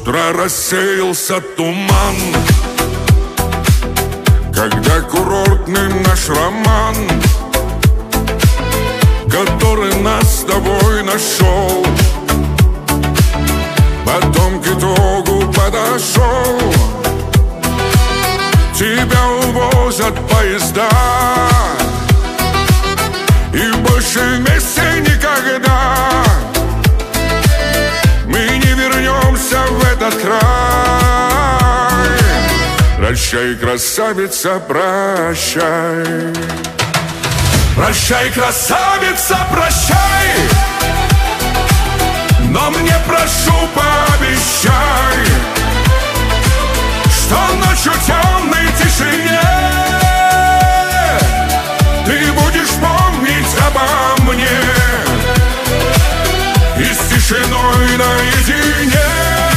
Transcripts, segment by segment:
утро рассеялся туман, когда курортный наш роман, который нас с тобой нашел, потом к итогу подошел. Тебя увозят поезда, и больше вместе никогда мы не вернемся в этот край. Прощай, красавица, прощай. Прощай, красавица, прощай. Но мне, прошу, пообещай, что ночью темной тишине ты будешь помнить обо мне, и с тишиной наедине,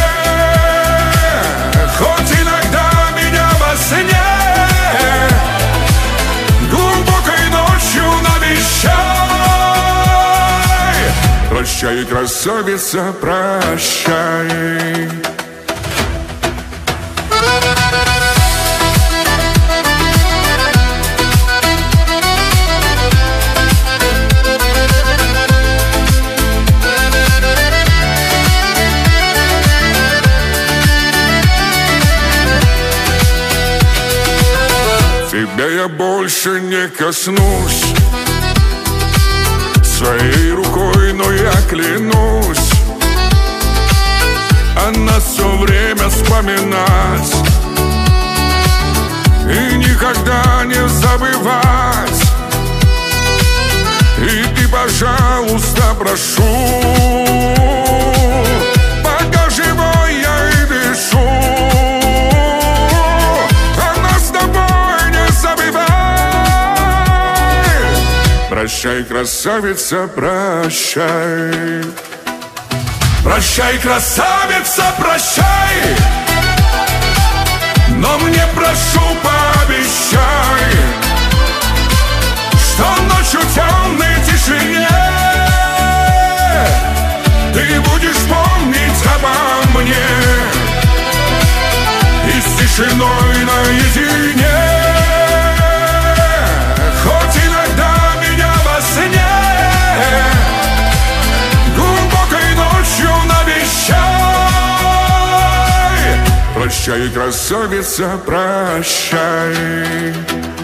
хоть иногда меня во сне глубокой ночью навещай. Прощай, красавица, прощай. Тебя я больше не коснусь своей рукой, но я клянусь о нас все время вспоминать и никогда не забывать. И ты, пожалуйста, прошу, пока живой я и дышу, прощай, красавица, прощай. Прощай, красавица, прощай. Но мне, прошу, пообещай, что ночью темной тишине ты будешь помнить обо мне, и с тишиной наедине, хоть иногда глубокой ночью навещай. Прощай, красавица, прощай.